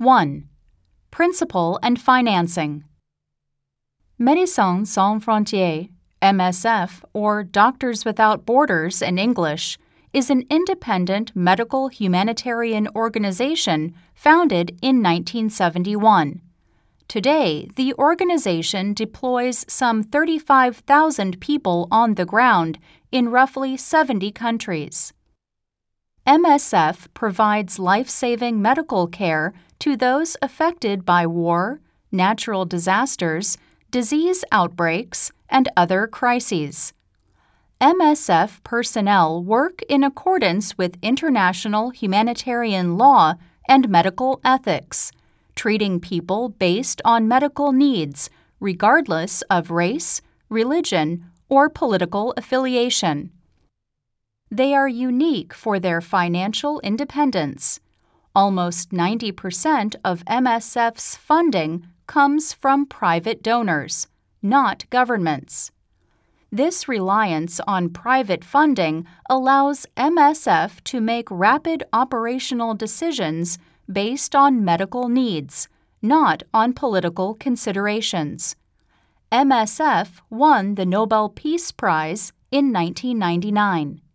1. Principle and financing. Médecins Sans Frontières, MSF, or Doctors Without Borders in English, is an independent medical humanitarian organization founded in 1971. Today, the organization deploys some 35,000 people on the ground in roughly 70 countries. MSF provides life-saving medical care to those affected by war, natural disasters, disease outbreaks, and other crises. MSF personnel work in accordance with international humanitarian law and medical ethics, treating people based on medical needs, regardless of race, religion, or political affiliation. They are unique for their financial independence. Almost 90% of MSF's funding comes from private donors, not governments. This reliance on private funding allows MSF to make rapid operational decisions based on medical needs, not on political considerations. MSF won the Nobel Peace Prize in 1999.